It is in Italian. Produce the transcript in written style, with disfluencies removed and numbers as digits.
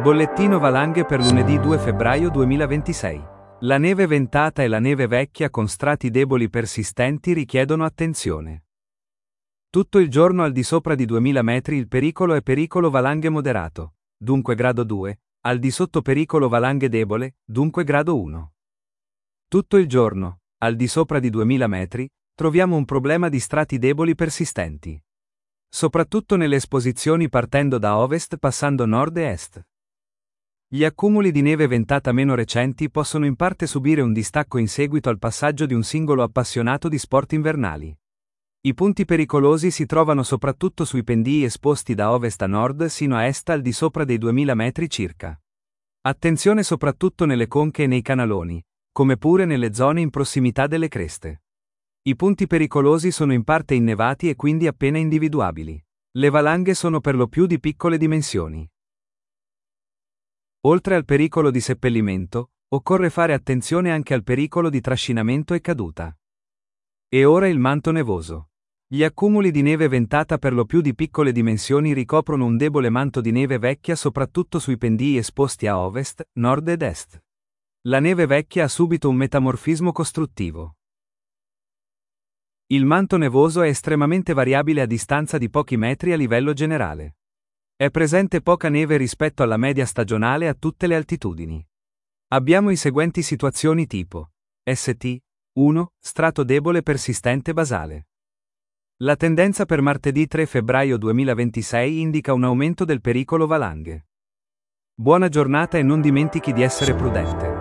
Bollettino valanghe per lunedì 2 febbraio 2026. La neve ventata e la neve vecchia con strati deboli persistenti richiedono attenzione. Tutto il giorno al di sopra di 2000 metri il pericolo è pericolo valanghe moderato, dunque grado 2, al di sotto pericolo valanghe debole, dunque grado 1. Tutto il giorno, al di sopra di 2000 metri, troviamo un problema di strati deboli persistenti. Soprattutto nelle esposizioni partendo da ovest passando nord e est. Gli accumuli di neve ventata meno recenti possono in parte subire un distacco in seguito al passaggio di un singolo appassionato di sport invernali. I punti pericolosi si trovano soprattutto sui pendii esposti da ovest a nord sino a est al di sopra dei 2000 metri circa. Attenzione soprattutto nelle conche e nei canaloni, come pure nelle zone in prossimità delle creste. I punti pericolosi sono in parte innevati e quindi appena individuabili. Le valanghe sono per lo più di piccole dimensioni. Oltre al pericolo di seppellimento, occorre fare attenzione anche al pericolo di trascinamento e caduta. E ora il manto nevoso. Gli accumuli di neve ventata per lo più di piccole dimensioni ricoprono un debole manto di neve vecchia soprattutto sui pendii esposti a ovest, nord ed est. La neve vecchia ha subito un metamorfismo costruttivo. Il manto nevoso è estremamente variabile a distanza di pochi metri a livello generale. È presente poca neve rispetto alla media stagionale a tutte le altitudini. Abbiamo i seguenti situazioni tipo St. 1. Strato debole persistente basale. La tendenza per martedì 3 febbraio 2026 indica un aumento del pericolo valanghe. Buona giornata e non dimentichi di essere prudente.